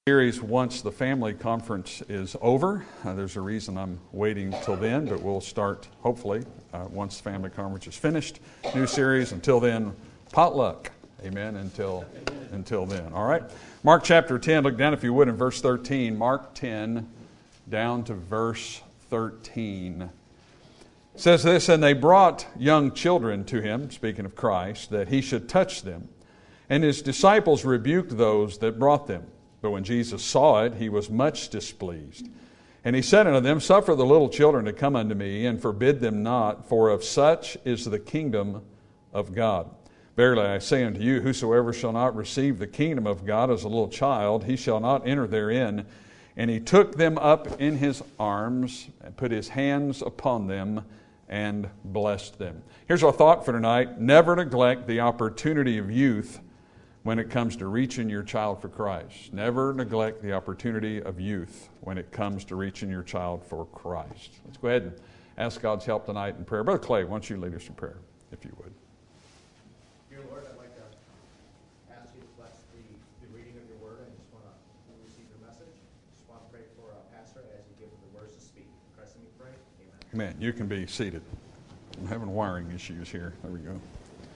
Series once the family conference is over. There's a reason I'm waiting till then, but we'll start hopefully once the family conference is finished. New series. Until then, potluck. Amen. Until then. All right. Mark chapter 10. Look down if you would in verse 13. Mark 10 down to verse 13. It says this, and they brought young children to him, speaking of Christ, that he should touch them. And his disciples rebuked those that brought them. But when Jesus saw it, he was much displeased. And he said unto them, Suffer the little children to come unto me, and forbid them not, for of such is the kingdom of God. Verily I say unto you, whosoever shall not receive the kingdom of God as a little child, he shall not enter therein. And he took them up in his arms, and put his hands upon them, and blessed them. Here's our thought for tonight. Never neglect the opportunity of youth when it comes to reaching your child for Christ. Never neglect the opportunity of youth when it comes to reaching your child for Christ. Let's go ahead and ask God's help tonight in prayer. Brother Clay, why don't you lead us in prayer, if you would. Dear Lord, I'd like to ask you to bless the reading of your word. I just want to receive your message. Just want to pray for Pastor as you give him the words to speak. In Christ's name we pray. Amen. Amen. You can be seated. I'm having wiring issues here. There we go.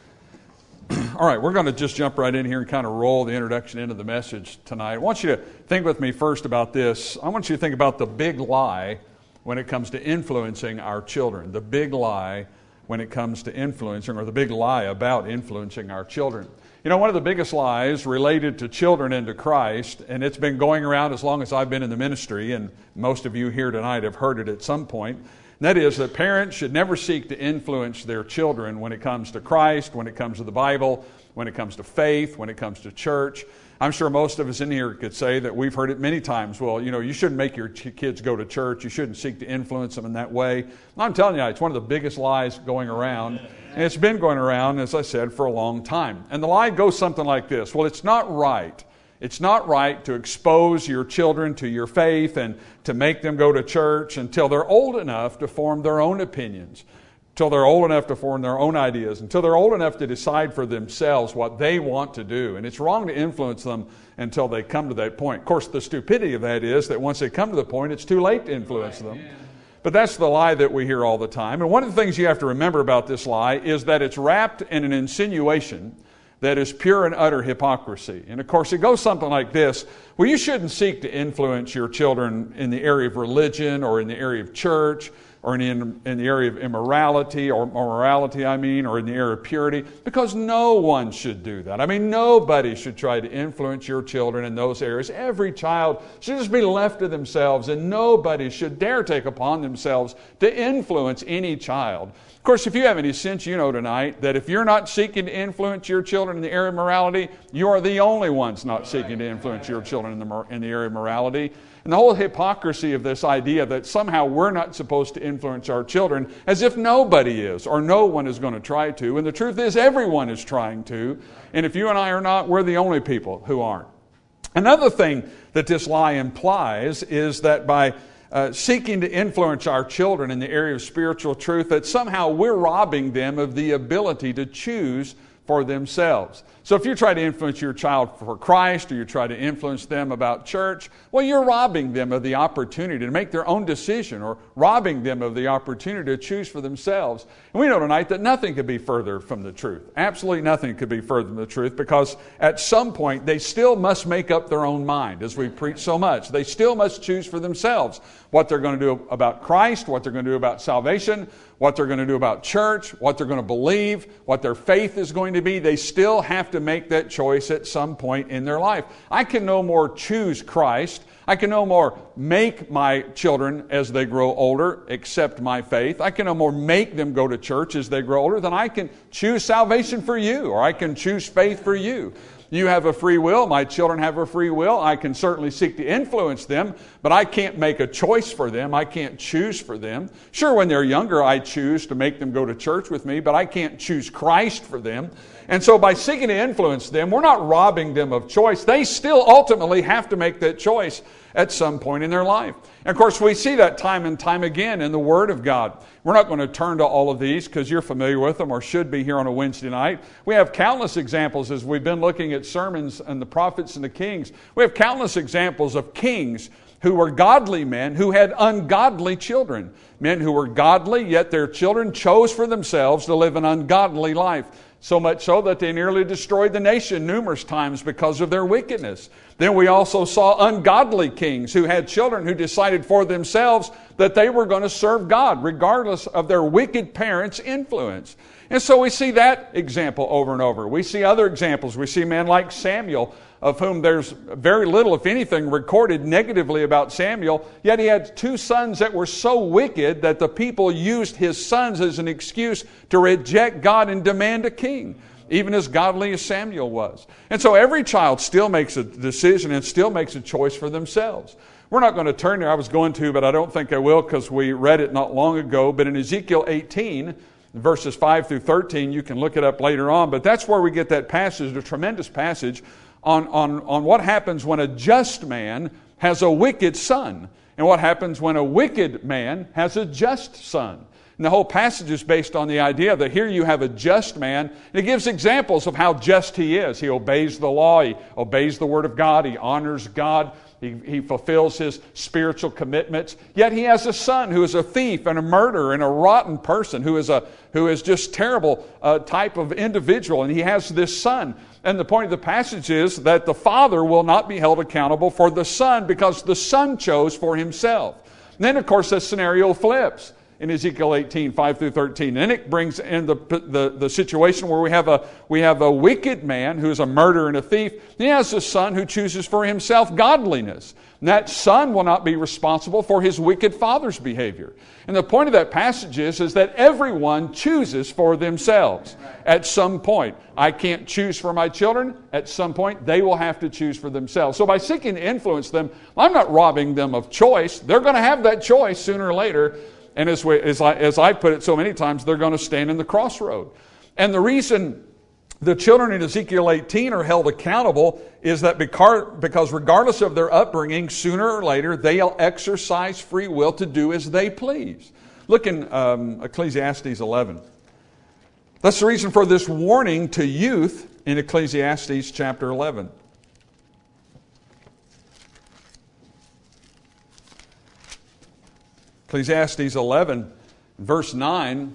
All right, we're going to just jump right in here and kind of roll the introduction into the message tonight. I want you to think with me first about this. I want you to think about the big lie when it comes to influencing our children. The big lie when it comes to influencing, or the big lie about influencing our children. You know, one of the biggest lies related to children and to Christ, and it's been going around as long as I've been in the ministry, and most of you here tonight have heard it at some point. And that is that parents should never seek to influence their children when it comes to Christ, when it comes to the Bible, when it comes to faith, when it comes to church. I'm sure most of us in here could say that we've heard it many times. Well, you know, you shouldn't make your kids go to church. You shouldn't seek to influence them in that way. And I'm telling you, it's one of the biggest lies going around. And it's been going around, as I said, for a long time. And the lie goes something like this. Well, it's not right. It's not right to expose your children to your faith and to make them go to church until they're old enough to form their own opinions, until they're old enough to form their own ideas, until they're old enough to decide for themselves what they want to do. And it's wrong to influence them until they come to that point. Of course, the stupidity of that is that once they come to the point, it's too late to influence them. But that's the lie that we hear all the time. And one of the things you have to remember about this lie is that it's wrapped in an insinuation that is pure and utter hypocrisy. And of course, it goes something like this. Well, you shouldn't seek to influence your children in the area of religion or in the area of church or in the area of immorality or morality, or in the area of purity, because no one should do that. I mean, nobody should try to influence your children in those areas. Every child should just be left to themselves, and nobody should dare take upon themselves to influence any child. Of course, if you have any sense, you know tonight that if you're not seeking to influence your children in the area of morality, you are the only ones not seeking to influence your children in the area of morality. And the whole hypocrisy of this idea that somehow we're not supposed to influence our children, as if nobody is or no one is going to try to. And the truth is everyone is trying to. And if you and I are not, we're the only people who aren't. Another thing that this lie implies is that by seeking to influence our children in the area of spiritual truth, that somehow we're robbing them of the ability to choose for themselves. So if you try to influence your child for Christ, or you try to influence them about church, well, you're robbing them of the opportunity to make their own decision, or robbing them of the opportunity to choose for themselves. And we know tonight that nothing could be further from the truth. Absolutely nothing could be further from the truth, because at some point they still must make up their own mind, as we preach so much. They still must choose for themselves what they're going to do about Christ, what they're going to do about salvation, what they're going to do about church, what they're going to believe, what their faith is going to be. They still have to make that choice at some point in their life. I can no more choose Christ. I can no more make my children as they grow older accept my faith. I can no more make them go to church as they grow older than I can choose salvation for you, or I can choose faith for you. You have a free will. My children have a free will. I can certainly seek to influence them, but I can't make a choice for them. I can't choose for them. Sure, when they're younger, I choose to make them go to church with me, but I can't choose Christ for them. And so by seeking to influence them, we're not robbing them of choice. They still ultimately have to make that choice. at some point in their life. And of course, we see that time and time again in the Word of God. We're not going to turn to all of these because you're familiar with them or should be here on a Wednesday night. We have countless examples as we've been looking at sermons and the prophets and the kings. We have countless examples of kings who were godly men who had ungodly children. Men who were godly, yet their children chose for themselves to live an ungodly life. So much so that they nearly destroyed the nation numerous times because of their wickedness. Then we also saw ungodly kings who had children who decided for themselves that they were going to serve God regardless of their wicked parents' influence. And so we see that example over and over. We see other examples. We see men like Samuel, of whom there's very little, if anything, recorded negatively about Samuel. Yet he had 2 sons that were so wicked that the people used his sons as an excuse to reject God and demand a king, even as godly as Samuel was. And so every child still makes a decision and still makes a choice for themselves. We're not going to turn there. I was going to, but I don't think I will because we read it not long ago. But in Ezekiel 18, verses 5 through 13, you can look it up later on. But that's where we get that passage, a tremendous passage on what happens when a just man has a wicked son, and what happens when a wicked man has a just son. And the whole passage is based on the idea that here you have a just man, and it gives examples of how just he is. He obeys the law, he obeys the Word of God, he honors God, he fulfills his spiritual commitments. Yet he has a son who is a thief and a murderer and a rotten person, who is just terrible type of individual, and he has this son. And the point of the passage is that the father will not be held accountable for the son because the son chose for himself. And then, of course, the scenario flips in Ezekiel 18, 5 through 13. And it brings in the situation where we have a wicked man who is a murderer and a thief. He has a son who chooses for himself godliness. And that son will not be responsible for his wicked father's behavior. And the point of that passage is that everyone chooses for themselves at some point. I can't choose for my children. At some point, they will have to choose for themselves. So by seeking to influence them, I'm not robbing them of choice. They're going to have that choice sooner or later. And as I put it so many times, they're going to stand in the crossroad. And the reason the children in Ezekiel 18 are held accountable is that because regardless of their upbringing, sooner or later, they'll exercise free will to do as they please. Look in Ecclesiastes 11. That's the reason for this warning to youth in Ecclesiastes chapter 11. Ecclesiastes 11, verse 9.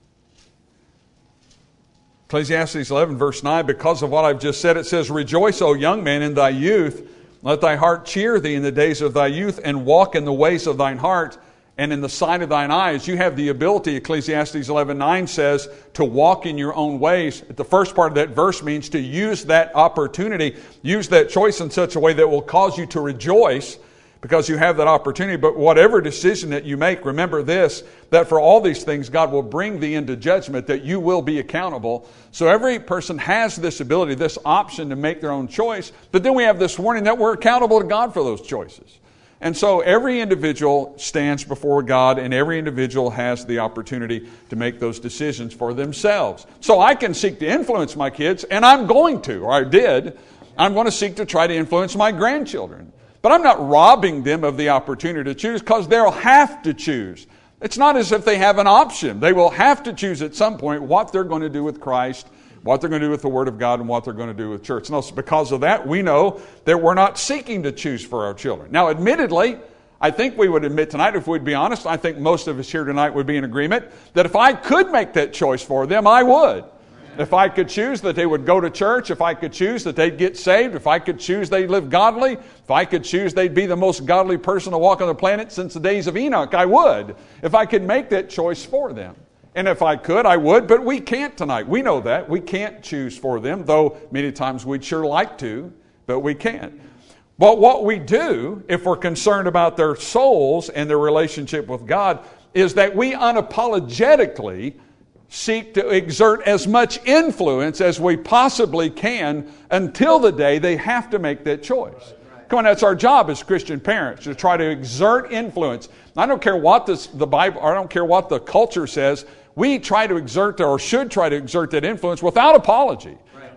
Ecclesiastes 11, verse 9, because of what I've just said, it says, "Rejoice, O young man, in thy youth. Let thy heart cheer thee in the days of thy youth, and walk in the ways of thine heart, and in the sight of thine eyes." You have the ability, Ecclesiastes 11:9 says, to walk in your own ways. The first part of that verse means to use that opportunity, use that choice in such a way that will cause you to rejoice, because you have that opportunity. But whatever decision that you make, remember this, that for all these things, God will bring thee into judgment, that you will be accountable. So every person has this ability, this option to make their own choice. But then we have this warning that we're accountable to God for those choices. And so every individual stands before God, and every individual has the opportunity to make those decisions for themselves. So I can seek to influence my kids, and I'm going to, or I did. I'm going to seek to try to influence my grandchildren. But I'm not robbing them of the opportunity to choose, because they'll have to choose. It's not as if they have an option. They will have to choose at some point what they're going to do with Christ, what they're going to do with the Word of God, and what they're going to do with church. And because of that, we know that we're not seeking to choose for our children. Now, admittedly, I think we would admit tonight, if we'd be honest, I think most of us here tonight would be in agreement that if I could make that choice for them, I would. If I could choose that they would go to church, if I could choose that they'd get saved, if I could choose they'd live godly, if I could choose they'd be the most godly person to walk on the planet since the days of Enoch, I would. If I could make that choice for them. And if I could, I would, but we can't tonight. We know that. We can't choose for them, though many times we'd sure like to, but we can't. But what we do, if we're concerned about their souls and their relationship with God, is that we unapologetically seek to exert as much influence as we possibly can until the day they have to make that choice. Come on, that's our job as Christian parents, to try to exert influence. I don't care what the Bible, or I don't care what the culture says. We try to exert, or should try to exert, that influence without apology.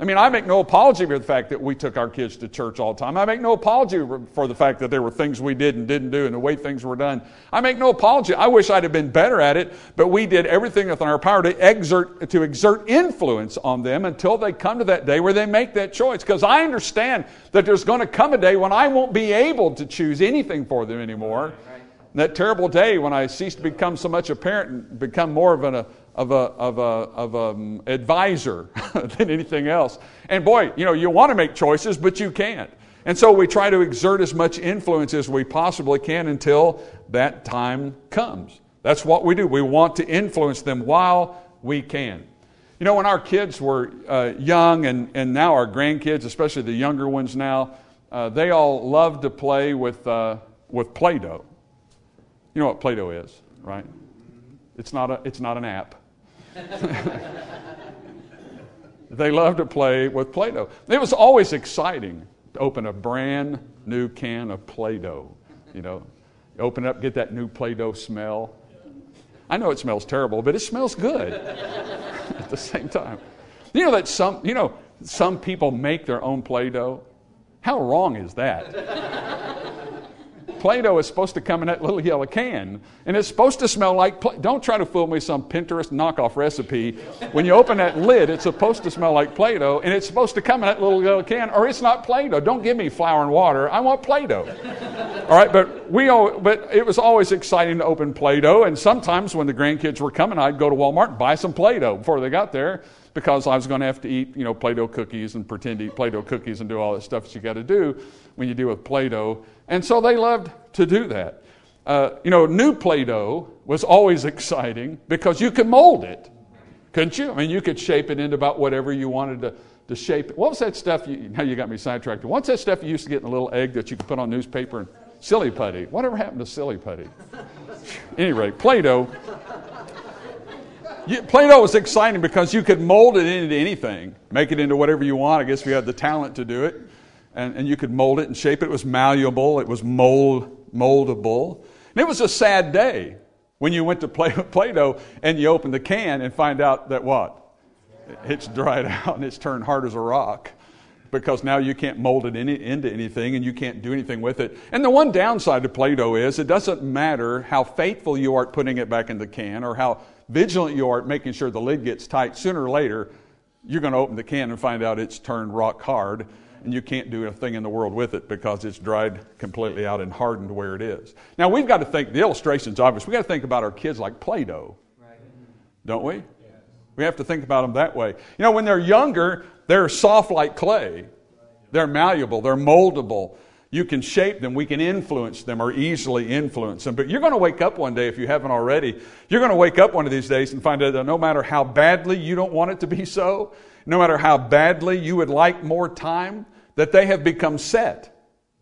I mean, I make no apology for the fact that we took our kids to church all the time. I make no apology for the fact that there were things we did and didn't do and the way things were done. I make no apology. I wish I'd have been better at it, but we did everything within our power to exert influence on them until they come to that day where they make that choice. Because I understand that there's going to come a day when I won't be able to choose anything for them anymore. Right. That terrible day when I cease to become so much a parent and become more of an advisor than anything else. And boy, you want to make choices, but you can't. And so we try to exert as much influence as we possibly can until that time comes. That's what we do. We want to influence them while we can. When our kids were young and now our grandkids, especially the younger ones now, they all love to play with Play-Doh. You know what Play-Doh is, right? It's not an app. They love to play with Play-Doh. It was always exciting to open a brand new can of Play-Doh. You open it up, get that new Play-Doh smell. I know it smells terrible, but it smells good at the same time. That some people make their own Play-Doh. How wrong is that? Play-Doh is supposed to come in that little yellow can, and it's supposed to smell like Don't try to fool me with some Pinterest knockoff recipe. When you open that lid, it's supposed to smell like Play-Doh, and it's supposed to come in that little yellow can, or it's not Play-Doh. Don't give me flour and water. I want Play-Doh. All right, but it was always exciting to open Play-Doh, and sometimes when the grandkids were coming, I'd go to Walmart and buy some Play-Doh before they got there, because I was going to have to eat, Play-Doh cookies and pretend to eat Play-Doh cookies and do all that stuff that you got to do when you deal with Play-Doh. And so they loved to do that. New Play-Doh was always exciting because you could mold it, couldn't you? I mean, you could shape it into about whatever you wanted to shape it. What was that stuff? Now you got me sidetracked. What's that stuff you used to get in a little egg that you could put on newspaper? And Silly Putty. Whatever happened to Silly Putty? Anyway, Play-Doh. Play-Doh was exciting because you could mold it into anything, make it into whatever you want. I guess if you had the talent to do it, and you could mold it and shape it. It was malleable. It was moldable. And it was a sad day when you went to play with Play-Doh and you opened the can and find out that what? It's dried out and it's turned hard as a rock, because now you can't mold it into anything and you can't do anything with it. And the one downside to Play-Doh is it doesn't matter how faithful you are at putting it back in the can or how vigilant you are at making sure the lid gets tight. Sooner or later, you're going to open the can and find out it's turned rock hard, and you can't do a thing in the world with it because it's dried completely out and hardened where it is. Now, we've got to think, the illustration's obvious, we've got to think about our kids like Play-Doh, right? Don't we? Yes. We have to think about them that way. When they're younger, they're soft like clay. They're malleable, they're moldable. You can shape them, we can influence them or easily influence them. But you're going to wake up one day, if you haven't already, you're going to wake up one of these days and find out that no matter how badly you don't want it to be so, no matter how badly you would like more time, that they have become set.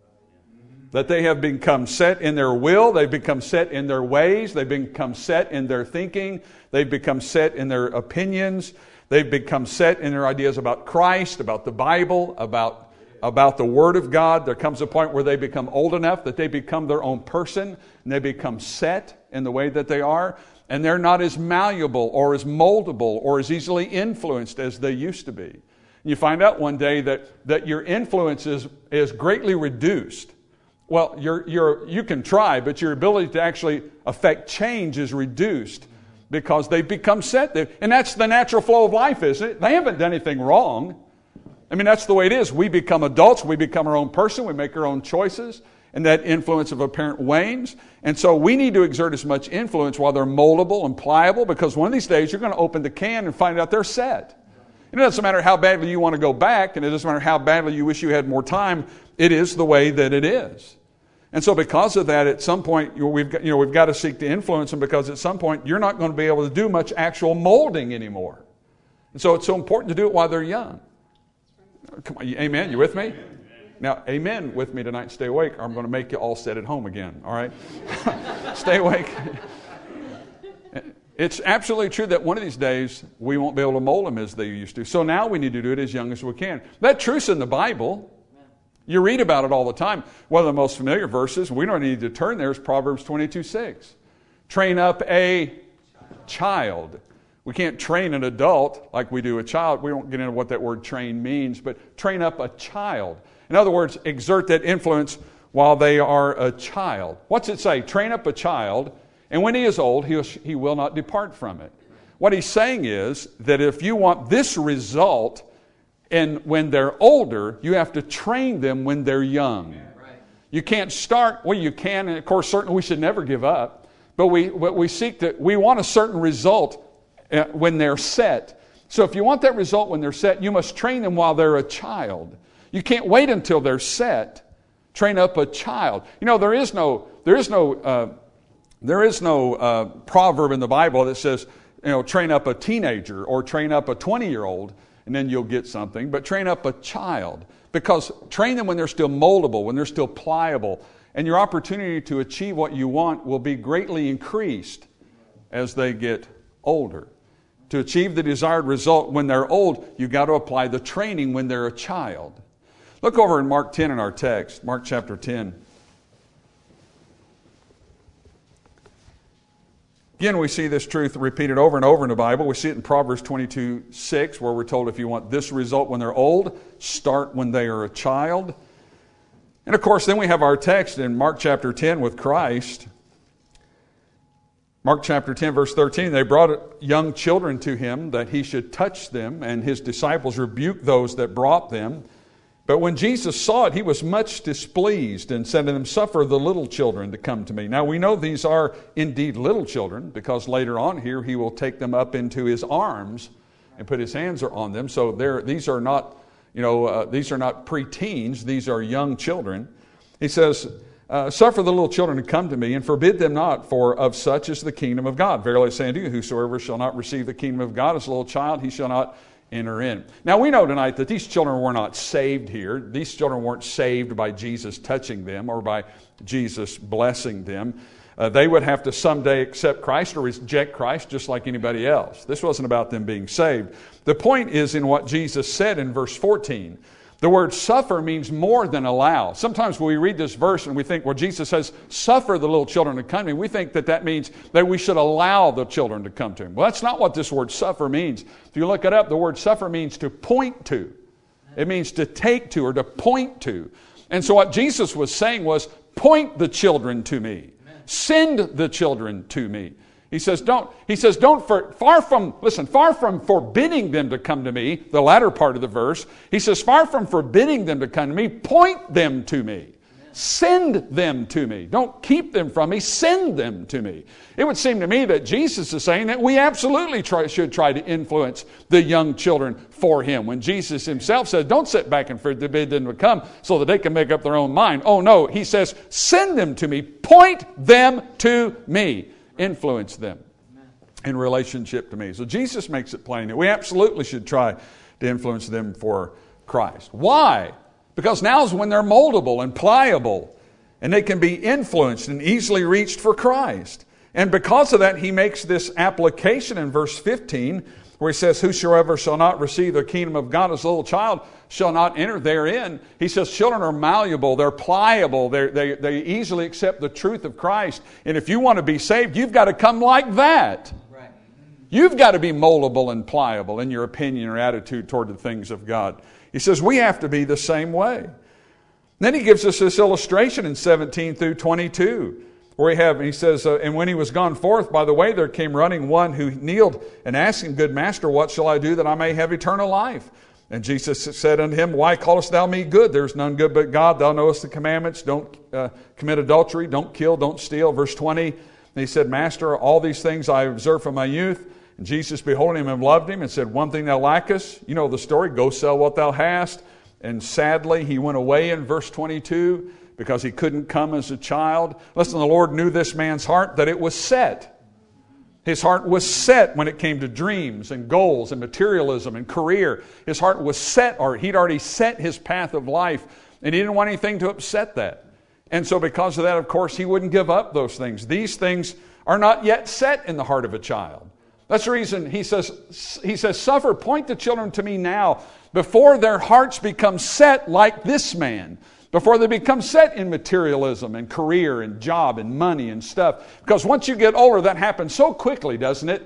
That they have become set in their will, they've become set in their ways, they've become set in their thinking, they've become set in their opinions, they've become set in their ideas about Christ, about the Bible, about the Word of God. There comes a point where they become old enough that they become their own person, and they become set in the way that they are, and they're not as malleable or as moldable or as easily influenced as they used to be. You find out one day that your influence is greatly reduced. Well, you can try, but your ability to actually affect change is reduced because they've become set. And that's the natural flow of life, isn't it? They haven't done anything wrong. I mean, that's the way it is. We become adults. We become our own person. We make our own choices. And that influence of a parent wanes. And so we need to exert as much influence while they're moldable and pliable, because one of these days you're going to open the can and find out they're set. And it doesn't matter how badly you want to go back, and it doesn't matter how badly you wish you had more time. It is the way that it is. And so because of that, at some point, we've got to seek to influence them, because at some point you're not going to be able to do much actual molding anymore. And so it's so important to do it while they're young. Come on, amen? You with me? Now, amen with me tonight. Stay awake, or I'm going to make you all sit at home again. All right? Stay awake. It's absolutely true that one of these days we won't be able to mold them as they used to. So now we need to do it as young as we can. That truth's in the Bible. You read about it all the time. One of the most familiar verses, we don't need to turn there, is Proverbs 22:6. Train up a child. We can't train an adult like we do a child. We won't get into what that word train means, but train up a child. In other words, exert that influence while they are a child. What's it say? Train up a child, and when he is old, he will not depart from it. What he's saying is that if you want this result, and when they're older, you have to train them when they're young. You can't start, well, you can, and of course, certainly we should never give up, but we want a certain result when they're set. So if you want that result when they're set, you must train them while they're a child. You can't wait until they're set. Train up a child. You know, there is no proverb in the Bible that says, train up a teenager or train up a 20-year-old and then you'll get something. But train up a child, because train them when they're still moldable, when they're still pliable, and your opportunity to achieve what you want will be greatly increased as they get older. To achieve the desired result when they're old, you've got to apply the training when they're a child. Look over in Mark 10 in our text, Mark chapter 10. Again, we see this truth repeated over and over in the Bible. We see it in Proverbs 22:6, where we're told if you want this result when they're old, start when they are a child. And of course, then we have our text in Mark chapter 10 with Christ. Mark chapter 10, verse 13, they brought young children to him that he should touch them, and his disciples rebuked those that brought them. But when Jesus saw it, he was much displeased and said to them, suffer the little children to come to me. Now we know these are indeed little children, because later on here he will take them up into his arms and put his hands on them. So these are not preteens, these are young children. He says, suffer the little children to come to me, and forbid them not, for of such is the kingdom of God. Verily I say unto you, whosoever shall not receive the kingdom of God as a little child, he shall not enter in. Now we know tonight that these children were not saved here. These children weren't saved by Jesus touching them or by Jesus blessing them. They would have to someday accept Christ or reject Christ just like anybody else. This wasn't about them being saved. The point is in what Jesus said in verse 14. The word suffer means more than allow. Sometimes when we read this verse and we think, well, Jesus says, suffer the little children to come to me, we think that means that we should allow the children to come to him. Well, that's not what this word suffer means. If you look it up, the word suffer means to point to. It means to take to or to point to. And so what Jesus was saying was, point the children to me. Send the children to me. He says, far from forbidding them to come to me, the latter part of the verse, he says, far from forbidding them to come to me, point them to me. Amen. Send them to me. Don't keep them from me, send them to me. It would seem to me that Jesus is saying that we absolutely should try to influence the young children for him. When Jesus himself said, don't sit back and forbid them to come so that they can make up their own mind. Oh no, he says, send them to me, point them to me. Influence them in relationship to me. So Jesus makes it plain that we absolutely should try to influence them for Christ. Why? Because now is when they're moldable and pliable and they can be influenced and easily reached for Christ. And because of that, he makes this application in verse 15 where he says, whosoever shall not receive the kingdom of God as a little child shall not enter therein. He says children are malleable, they're pliable, they easily accept the truth of Christ. And if you want to be saved, you've got to come like that. Right. You've got to be moldable and pliable in your opinion or attitude toward the things of God. He says we have to be the same way. Then he gives us this illustration in 17 through 22. He says, and when he was gone forth, by the way, there came running one who kneeled and asked him, good master, what shall I do that I may have eternal life? And Jesus said unto him, why callest thou me good? There's none good but God. Thou knowest the commandments. Don't commit adultery. Don't kill. Don't steal. Verse 20. And he said, Master, all these things I observed from my youth. And Jesus, beholding him, and loved him, and said, one thing thou lackest. You know the story. Go sell what thou hast. And sadly, he went away in verse 22. Because he couldn't come as a child. Listen, the Lord knew this man's heart, that it was set. His heart was set when it came to dreams and goals and materialism and career. His heart was set, or he'd already set his path of life, and he didn't want anything to upset that. And so because of that, of course, he wouldn't give up those things. These things are not yet set in the heart of a child. That's the reason he says, suffer, point the children to me now, before their hearts become set like this man. Before they become set in materialism and career and job and money and stuff. Because once you get older, that happens so quickly, doesn't it?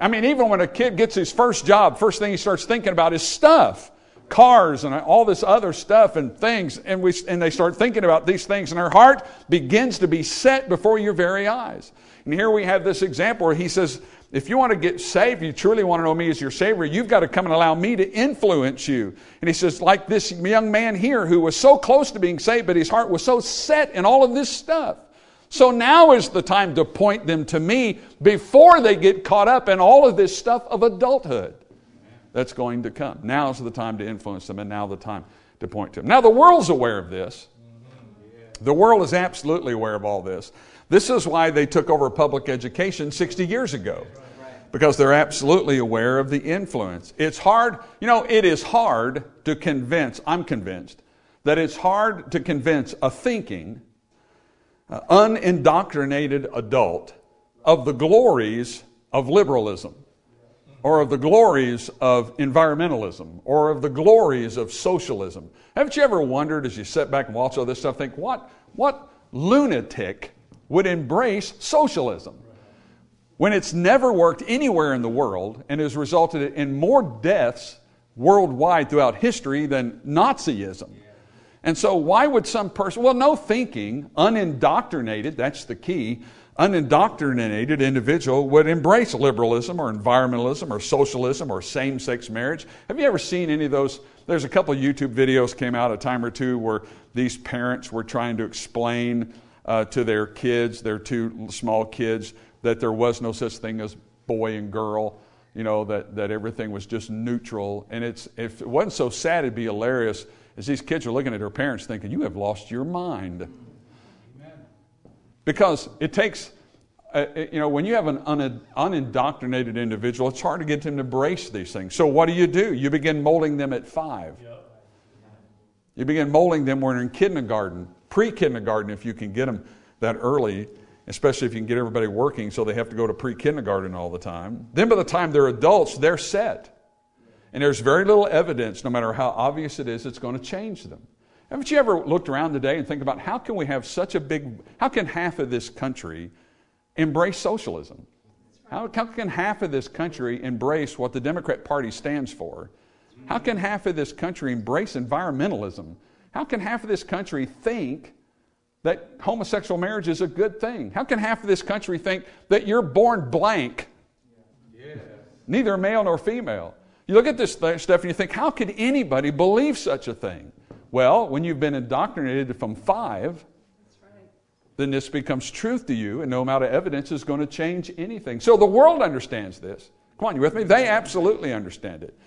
I mean, even when a kid gets his first job, first thing he starts thinking about is stuff. Cars and all this other stuff and things. And they start thinking about these things, and their heart begins to be set before your very eyes. And here we have this example where he says, if you want to get saved, you truly want to know me as your Savior, you've got to come and allow me to influence you. And he says, like this young man here who was so close to being saved, but his heart was so set in all of this stuff. So now is the time to point them to me before they get caught up in all of this stuff of adulthood that's going to come. Now's the time to influence them, and now the time to point to them. Now the world's aware of this. The world is absolutely aware of all this. This is why they took over public education 60 years ago, because they're absolutely aware of the influence. It's hard, it is hard to convince, I'm convinced, that it's hard to convince a thinking, unindoctrinated adult of the glories of liberalism, or of the glories of environmentalism, or of the glories of socialism. Haven't you ever wondered, as you sit back and watch all this stuff, think, what lunatic would embrace socialism when it's never worked anywhere in the world and has resulted in more deaths worldwide throughout history than Nazism? And so why would some person, no thinking, unindoctrinated, that's the key, unindoctrinated individual would embrace liberalism or environmentalism or socialism or same-sex marriage. Have you ever seen any of those? There's a couple of YouTube videos came out a time or two where these parents were trying to explain to their kids, their two small kids, that there was no such thing as boy and girl, that everything was just neutral. And if it wasn't so sad, it'd be hilarious as these kids are looking at their parents thinking, you have lost your mind. Amen. Because it takes, when you have an unindoctrinated individual, it's hard to get them to embrace these things. So what do? You begin molding them at 5. Yep. You begin molding them when they're in kindergarten, pre-kindergarten if you can get them that early, especially if you can get everybody working so they have to go to pre-kindergarten all the time. Then by the time they're adults, they're set. And there's very little evidence, no matter how obvious it is, it's going to change them. Haven't you ever looked around today and think about how can half of this country embrace socialism? How can half of this country embrace what the Democrat Party stands for? How can half of this country embrace environmentalism? How can half of this country think that homosexual marriage is a good thing? How can half of this country think that you're born blank, neither male nor female? You look at this stuff and you think, how could anybody believe such a thing? Well, when you've been indoctrinated from 5, then this becomes truth to you, and no amount of evidence is going to change anything. So the world understands this. Come on, you with me? They absolutely understand it.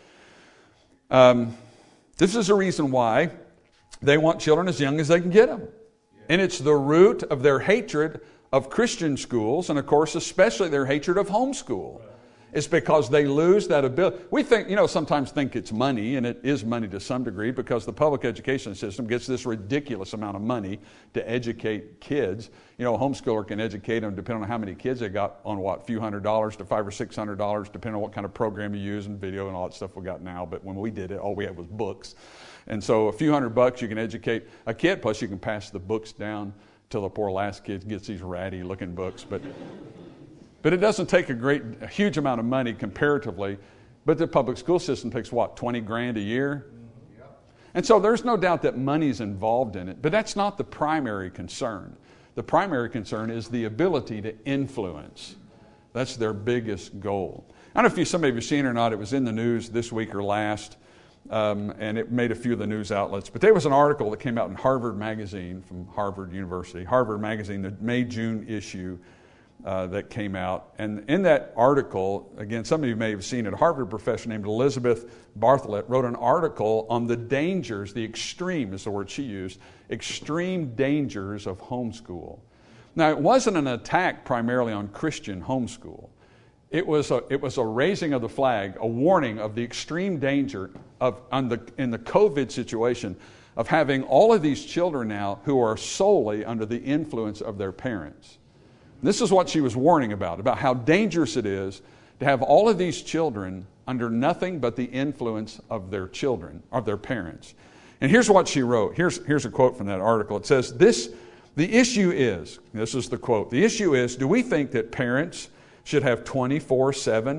This is the reason why they want children as young as they can get them. And it's the root of their hatred of Christian schools, and of course, especially their hatred of homeschool. It's because they lose that ability. We think, sometimes think it's money, and it is money to some degree, because the public education system gets this ridiculous amount of money to educate kids. A homeschooler can educate them depending on how many kids they got on a few $100s to $500 or $600, depending on what kind of program you use and video and all that stuff we got now. But when we did it, all we had was books. And so a few $100 you can educate a kid, plus you can pass the books down till the poor last kid gets these ratty looking books. But it doesn't take a huge amount of money comparatively. But the public school system takes $20,000 a year? And so there's no doubt that money's involved in it. But that's not the primary concern. The primary concern is the ability to influence. That's their biggest goal. I don't know if some of you have seen it or not. It was in the news this week or last. And it made a few of the news outlets. But there was an article that came out in Harvard Magazine from Harvard University. Harvard Magazine, the May-June issue that came out. And in that article, again, some of you may have seen it, a Harvard professor named Elizabeth Bartholet wrote an article on the dangers, the extreme is the word she used, extreme dangers of homeschool. Now, it wasn't an attack primarily on Christian homeschool. It was a raising of the flag, a warning of the extreme danger in the COVID situation of having all of these children now who are solely under the influence of their parents. This is what she was warning about how dangerous it is to have all of these children under nothing but the influence of their children, of their parents. And here's what she wrote. Here's a quote from that article. It says, the issue is, this is the quote, the issue is, do we think that parents should have 24/7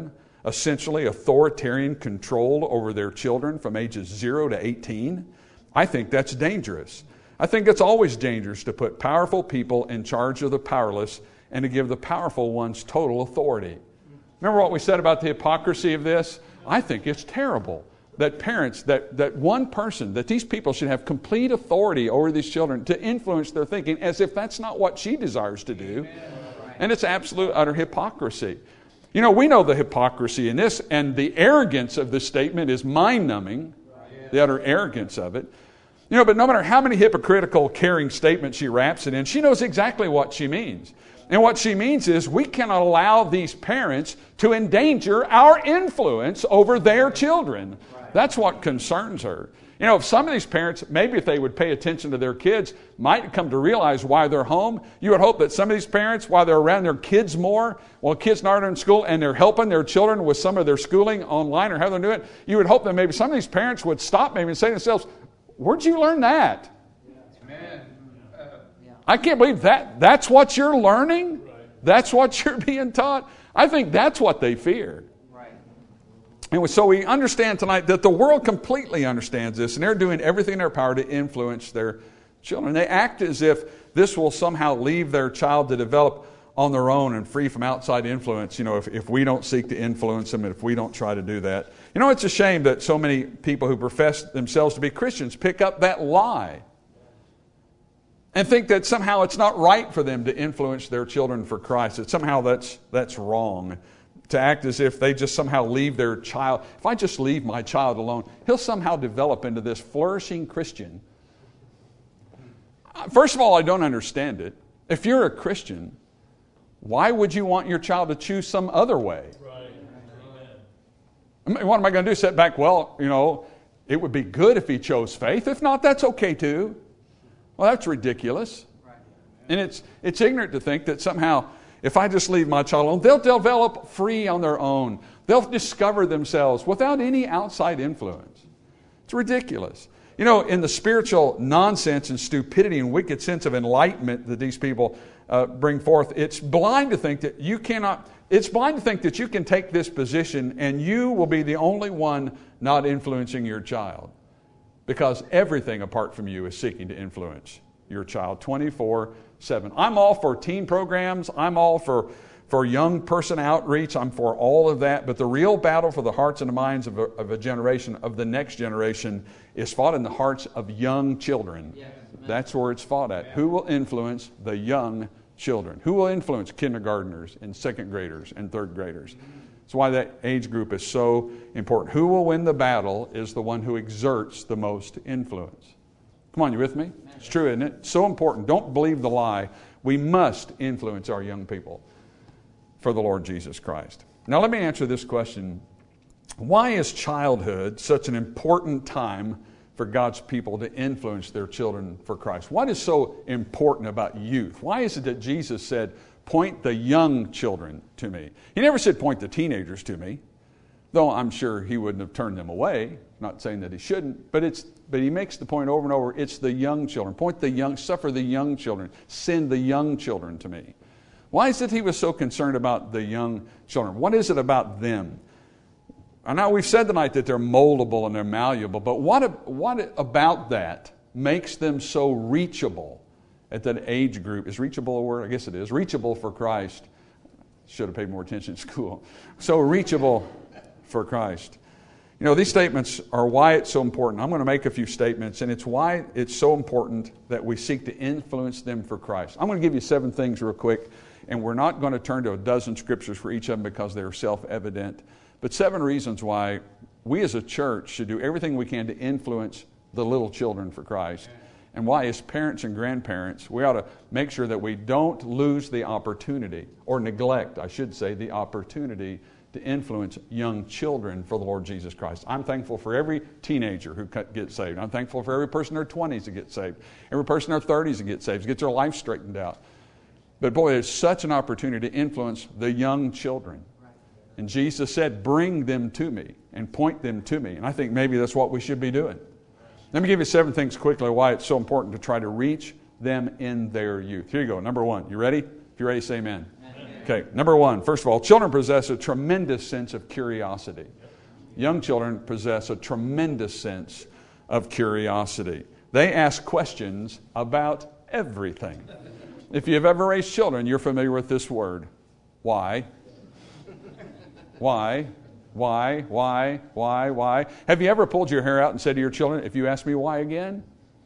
essentially authoritarian control over their children from ages 0 to 18, I think that's dangerous. I think it's always dangerous to put powerful people in charge of the powerless and to give the powerful ones total authority. Remember what we said about the hypocrisy of this? I think it's terrible that parents, that one person, that these people should have complete authority over these children to influence their thinking as if that's not what she desires to do. And it's absolute, utter hypocrisy. You know, we know the hypocrisy in this, and the arrogance of this statement is mind-numbing, the utter arrogance of it. You know, but no matter how many hypocritical, caring statements she wraps it in, she knows exactly what she means. And what she means is we cannot allow these parents to endanger our influence over their children. That's what concerns her. You know, if some of these parents, maybe if they would pay attention to their kids, might come to realize why they're home. You would hope that some of these parents, while they're around their kids more, while kids aren't in school and they're helping their children with some of their schooling online or how they're doing it, you would hope that maybe some of these parents would stop maybe and say to themselves, where'd you learn that? Amen. I can't believe that's what you're learning? That's what you're being taught? I think that's what they fear. And so we understand tonight that the world completely understands this, and they're doing everything in their power to influence their children. They act as if this will somehow leave their child to develop on their own and free from outside influence, you know, if we don't seek to influence them and if we don't try to do that. You know, it's a shame that so many people who profess themselves to be Christians pick up that lie and think that somehow it's not right for them to influence their children for Christ. That somehow that's wrong. To act as if they just somehow leave their child. If I just leave my child alone, he'll somehow develop into this flourishing Christian. First of all, I don't understand it. If you're a Christian, why would you want your child to choose some other way? Right. What am I going to do? Sit back? Well, you know, it would be good if he chose faith. If not, that's okay too. Well, that's ridiculous. Right. And it's ignorant to think that somehow, if I just leave my child alone, they'll develop free on their own. They'll discover themselves without any outside influence. It's ridiculous. You know, in the spiritual nonsense and stupidity and wicked sense of enlightenment that these people bring forth, it's blind to think that you cannot. It's blind to think that you can take this position and you will be the only one not influencing your child, because everything apart from you is seeking to influence your child 24/7. I'm all for teen programs. I'm all for young person outreach. I'm for all of that. But the real battle for the hearts and the minds of a generation, of the next generation, is fought in the hearts of young children. Yes. That's where it's fought at. Who will influence the young children? Who will influence kindergartners and second graders and third graders? That's why that age group is so important. Who will win the battle is the one who exerts the most influence. Come on, you with me? It's true, isn't it? So important. Don't believe the lie. We must influence our young people for the Lord Jesus Christ. Now let me answer this question. Why is childhood such an important time for God's people to influence their children for Christ? What is so important about youth? Why is it that Jesus said, point the young children to me? He never said point the teenagers to me, though I'm sure he wouldn't have turned them away. Not saying that he shouldn't, but he makes the point over and over. It's the young children. Suffer the young children. Send the young children to me. Why is it he was so concerned about the young children? What is it about them? I know we've said tonight that they're moldable and they're malleable, but what about that makes them so reachable at that age group? Is reachable a word? I guess it is. Reachable for Christ. Should have paid more attention in school. So reachable for Christ. You know, these statements are why it's so important. I'm going to make a few statements, and it's why it's so important that we seek to influence them for Christ. I'm going to give you 7 things real quick, and we're not going to turn to a dozen scriptures for each of them because they're self-evident. But 7 reasons why we as a church should do everything we can to influence the little children for Christ. And why, as parents and grandparents, we ought to make sure that we don't lose the opportunity, or neglect, I should say, the opportunity to influence young children for the Lord Jesus Christ. I'm thankful for every teenager who gets saved. I'm thankful for every person in their 20s that gets saved. Every person in their 30s that gets saved, gets their life straightened out. But boy, there's such an opportunity to influence the young children. And Jesus said, bring them to me and point them to me. And I think maybe that's what we should be doing. Let me give you 7 things quickly why it's so important to try to reach them in their youth. Here you go. Number 1. You ready? If you're ready, say amen. Okay, number one, first of all, children possess a tremendous sense of curiosity. Young children possess a tremendous sense of curiosity. They ask questions about everything. If you've ever raised children, you're familiar with this word. Why? Why? Why? Why? Why? Why? Have you ever pulled your hair out and said to your children, if you ask me why again,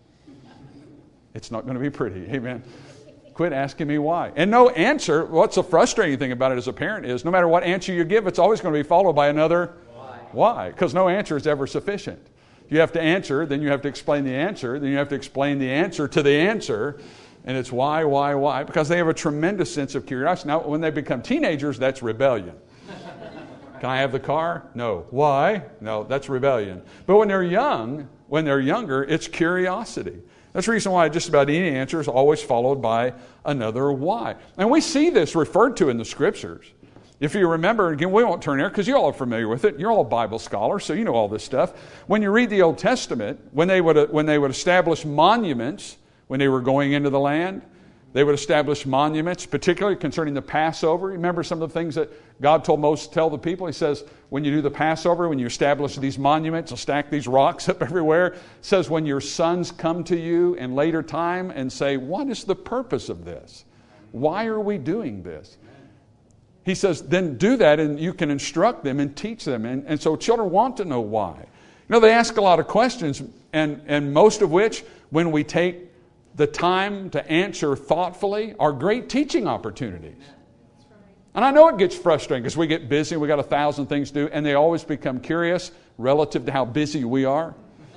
it's not going to be pretty. Amen. Quit asking me why. And no answer, what's the frustrating thing about it as a parent is no matter what answer you give, it's always going to be followed by another why. Because no answer is ever sufficient. You have to answer, then you have to explain the answer, then you have to explain the answer to the answer. And it's why? Because they have a tremendous sense of curiosity. Now, when they become teenagers, that's rebellion. Can I have the car? No. Why? No, that's rebellion. But when they're younger, it's curiosity. That's the reason why just about any answer is always followed by another why. And we see this referred to in the Scriptures. If you remember, again, we won't turn here because you all are familiar with it. You're all Bible scholars, so you know all this stuff. When you read the Old Testament, when they would establish monuments when they were going into the land, they would establish monuments, particularly concerning the Passover. Remember some of the things that God told Moses to tell the people? He says, when you do the Passover, when you establish these monuments and stack these rocks up everywhere, it says when your sons come to you in later time and say, what is the purpose of this? Why are we doing this? He says, then do that and you can instruct them and teach them. And so children want to know why. You know, they ask a lot of questions, and most of which, when we take the time to answer thoughtfully, are great teaching opportunities. And I know it gets frustrating because we get busy, we got 1,000 things to do, and they always become curious relative to how busy we are.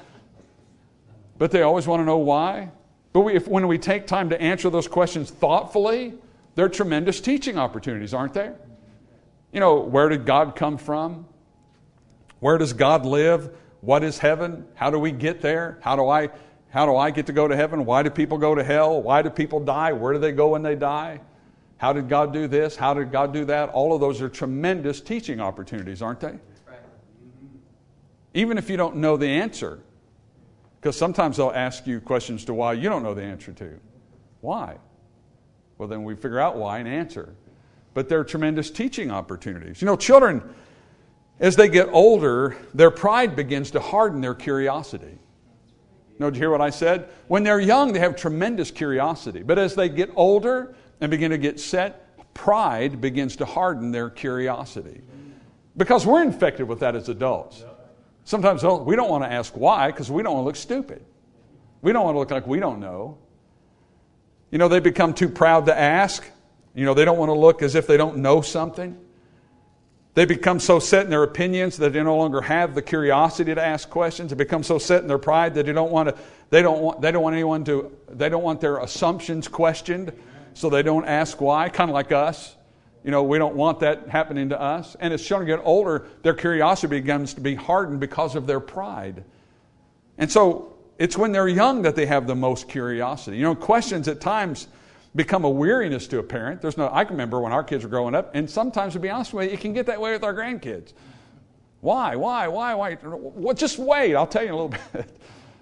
But they always want to know why. But when we take time to answer those questions thoughtfully, they're tremendous teaching opportunities, aren't they? You know, where did God come from? Where does God live? What is heaven? How do we get there? How do I get to go to heaven? Why do people go to hell? Why do people die? Where do they go when they die? How did God do this? How did God do that? All of those are tremendous teaching opportunities, aren't they? Right. Even if you don't know the answer. Because sometimes they'll ask you questions to why you don't know the answer to. Why? Well, then we figure out why and answer. But they're tremendous teaching opportunities. You know, children, as they get older, their pride begins to harden their curiosity. No, did you hear what I said? When they're young, they have tremendous curiosity. But as they get older and begin to get set, pride begins to harden their curiosity. Because we're infected with that as adults. Sometimes we don't want to ask why because we don't want to look stupid. We don't want to look like we don't know. You know, they become too proud to ask. You know, they don't want to look as if they don't know something. They become so set in their opinions that they no longer have the curiosity to ask questions. They become so set in their pride that they don't want their assumptions questioned, so they don't ask why, kind of like us. You know, we don't want that happening to us. And as children get older, their curiosity begins to be hardened because of their pride. And so it's when they're young that they have the most curiosity. You know, questions at times become a weariness to a parent. I can remember when our kids were growing up, and sometimes, to be honest with you, it can get that way with our grandkids. Why? Well, just wait, I'll tell you in a little bit.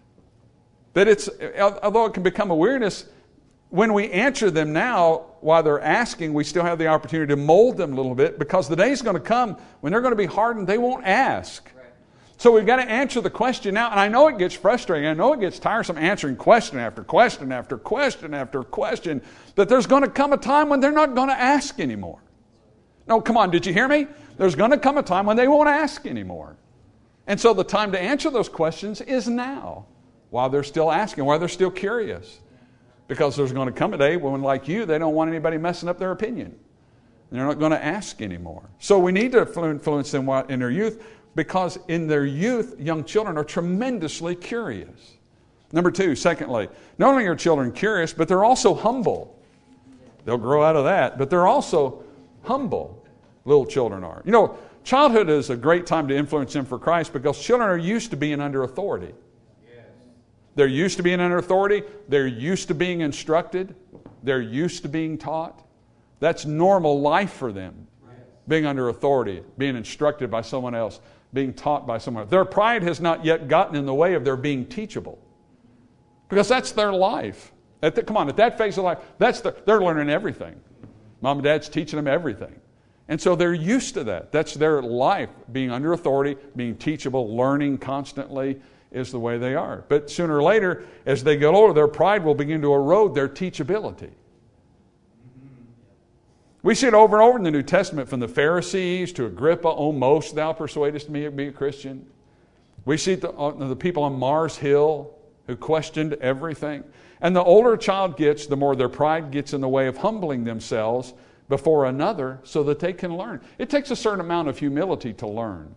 But although it can become a weariness, when we answer them now while they're asking, we still have the opportunity to mold them a little bit, because the day's going to come when they're going to be hardened, they won't ask. So we've got to answer the question now. And I know it gets frustrating. I know it gets tiresome answering question after question after question after question. But there's going to come a time when they're not going to ask anymore. No, come on, did you hear me? There's going to come a time when they won't ask anymore. And so the time to answer those questions is now, while they're still asking, while they're still curious. Because there's going to come a day when, like you, they don't want anybody messing up their opinion. They're not going to ask anymore. So we need to influence them in their youth, because in their youth, young children are tremendously curious. Number two, secondly, not only are children curious, but they're also humble. They'll grow out of that, but they're also humble. Little children are. You know, childhood is a great time to influence them for Christ, because children are used to being under authority. They're used to being under authority. They're used to being instructed. They're used to being taught. That's normal life for them. Being under authority, being instructed by someone else, being taught by someone else. Their pride has not yet gotten in the way of their being teachable. Because that's their life. At that phase of life, they're learning everything. Mom and dad's teaching them everything. And so they're used to that. That's their life, being under authority, being teachable, learning constantly is the way they are. But sooner or later, as they get older, their pride will begin to erode their teachability. We see it over and over in the New Testament, from the Pharisees to Agrippa, "O most thou persuadest me to be a Christian." We see the people on Mars Hill who questioned everything. And the older a child gets, the more their pride gets in the way of humbling themselves before another so that they can learn. It takes a certain amount of humility to learn.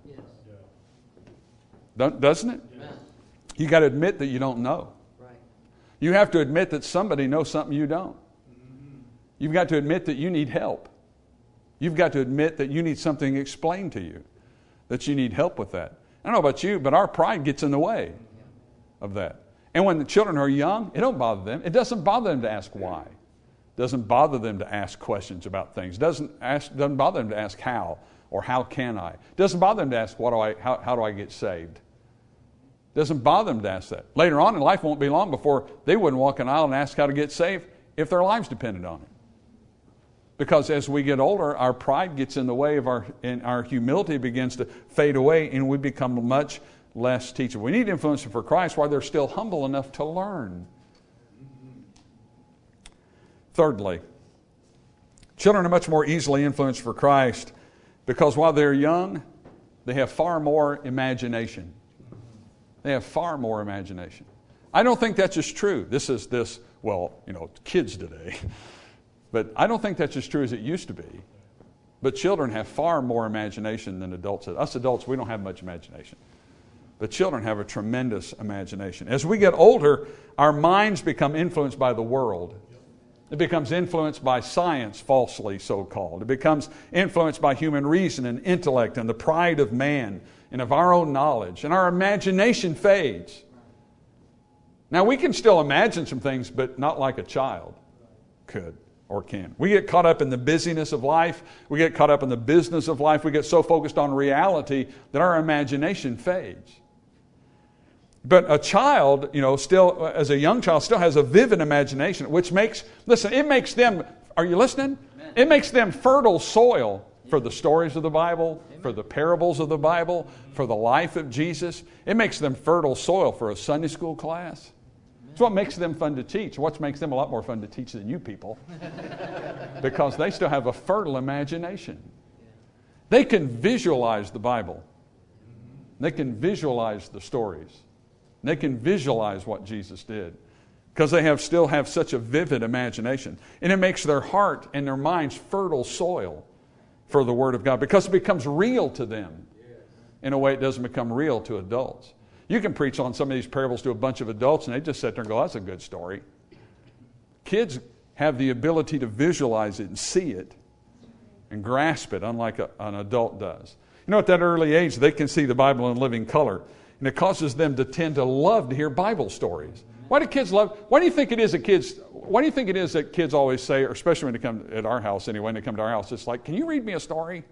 Yes. Doesn't it? Yes. You got to admit that you don't know. Right. You have to admit that somebody knows something you don't. Mm-hmm. You've got to admit that you need help. You've got to admit that you need something explained to you, that you need help with that. I don't know about you, but our pride gets in the way of that. And when the children are young, it don't bother them. It doesn't bother them to ask why. It doesn't bother them to ask questions about things. It doesn't bother them to ask how or how can I. It doesn't bother them to ask how do I get saved. It doesn't bother them to ask that. Later on in life, won't be long before they wouldn't walk an aisle and ask how to get saved if their lives depended on it. Because as we get older, our pride gets in the way of our humility begins to fade away, and we become much less teachable. We need influence for Christ while they're still humble enough to learn. Thirdly, children are much more easily influenced for Christ because while they're young, they have far more imagination. They have far more imagination. I don't think that's just true. Kids today. But I don't think that's as true as it used to be. But children have far more imagination than adults. Us adults, we don't have much imagination. But children have a tremendous imagination. As we get older, our minds become influenced by the world. It becomes influenced by science, falsely so-called. It becomes influenced by human reason and intellect and the pride of man and of our own knowledge. And our imagination fades. Now, we can still imagine some things, but not like a child could or can. We get caught up in the busyness of life. We get caught up in the business of life. We get so focused on reality that our imagination fades. But a child, still, as a young child, still has a vivid imagination, which it makes them, are you listening? Amen. It makes them fertile soil for the stories of the Bible, Amen. For the parables of the Bible, for the life of Jesus. It makes them fertile soil for a Sunday school class. It's what makes them fun to teach. What makes them a lot more fun to teach than you people. Because they still have a fertile imagination. They can visualize the Bible. They can visualize the stories. They can visualize what Jesus did because they still have such a vivid imagination. And it makes their heart and their minds fertile soil for the Word of God because it becomes real to them in a way it doesn't become real to adults. You can preach on some of these parables to a bunch of adults and they just sit there and go, that's a good story. Kids have the ability to visualize it and see it and grasp it unlike an adult does. At that early age, they can see the Bible in living color. And it causes them to tend to love to hear Bible stories. Why do you think it is that kids always say, or especially when they come at our house anyway, when they come to our house, it's like, can you read me a story?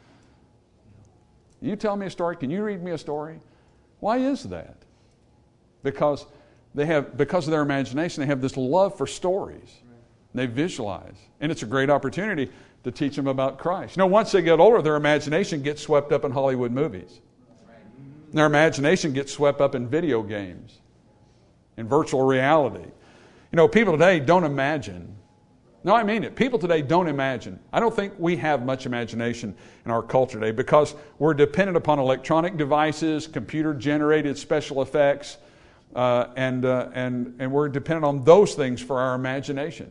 Can you tell me a story? Can you read me a story? Why is that? Because of their imagination, they have this love for stories. They visualize. And it's a great opportunity to teach them about Christ. Once they get older, their imagination gets swept up in Hollywood movies. Their imagination gets swept up in video games, in virtual reality. People today don't imagine. No, I mean it. People today don't imagine. I don't think we have much imagination in our culture today because we're dependent upon electronic devices, computer-generated special effects, and we're dependent on those things for our imagination.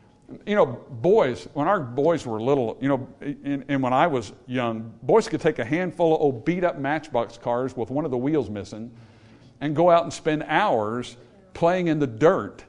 Boys, when our boys were little, and when I was young, boys could take a handful of old beat-up Matchbox cars with one of the wheels missing and go out and spend hours playing in the dirt.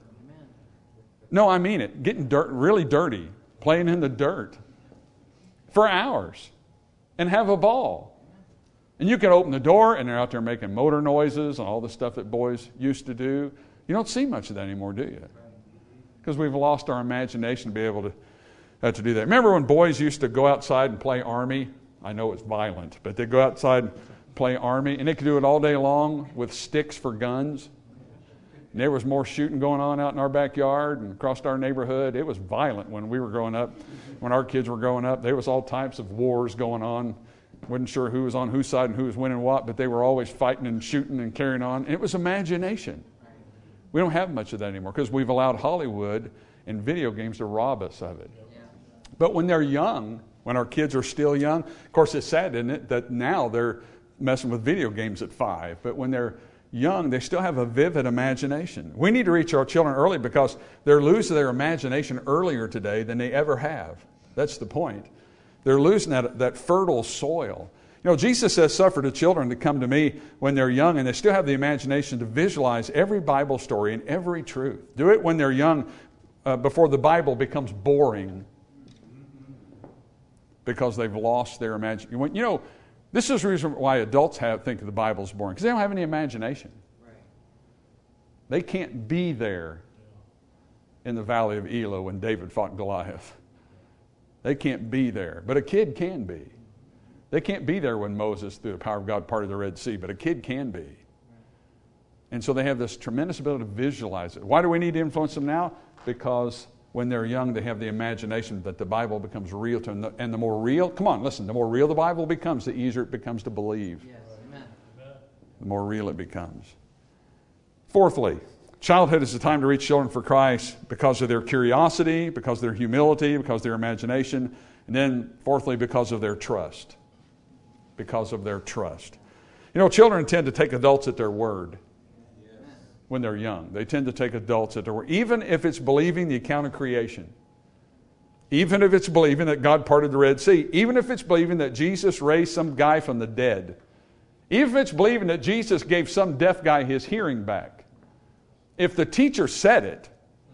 No, I mean it. Getting really dirty, playing in the dirt for hours and have a ball. And you can open the door and they're out there making motor noises and all the stuff that boys used to do. You don't see much of that anymore, do you? Because we've lost our imagination to be able to do that. Remember when boys used to go outside and play army? I know it's violent, but they'd go outside and play army, and they could do it all day long with sticks for guns. And there was more shooting going on out in our backyard and across our neighborhood. It was violent when we were growing up. When our kids were growing up, there was all types of wars going on. Wasn't sure who was on whose side and who was winning what, but they were always fighting and shooting and carrying on. And it was imagination. We don't have much of that anymore because we've allowed Hollywood and video games to rob us of it. But when they're young, when our kids are still young, of course it's sad, isn't it, that now they're messing with video games at 5. But when they're young, they still have a vivid imagination. We need to reach our children early because they're losing their imagination earlier today than they ever have. That's the point. They're losing that fertile soil. You know, Jesus says, suffer the children to come to me when they're young, and they still have the imagination to visualize every Bible story and every truth. Do it when they're young, before the Bible becomes boring, because they've lost their imagination. You know, this is the reason why adults think the Bible's boring, because they don't have any imagination. Right. They can't be there in the valley of Elah when David fought Goliath. They can't be there, but a kid can be. They can't be there when Moses, through the power of God, parted the Red Sea, but a kid can be. And so they have this tremendous ability to visualize it. Why do we need to influence them now? Because when they're young, they have the imagination that the Bible becomes real to them. And the more real, come on, listen, the more real the Bible becomes, the easier it becomes to believe. Yes, amen. The more real it becomes. Fourthly, childhood is the time to reach children for Christ because of their curiosity, because of their humility, because of their imagination, and then fourthly, because of their trust. Because of their trust. You know, children tend to take adults at their word when they're young. They tend to take adults at their word, even if it's believing the account of creation. Even if it's believing that God parted the Red Sea. Even if it's believing that Jesus raised some guy from the dead. Even if it's believing that Jesus gave some deaf guy his hearing back. If the teacher said it,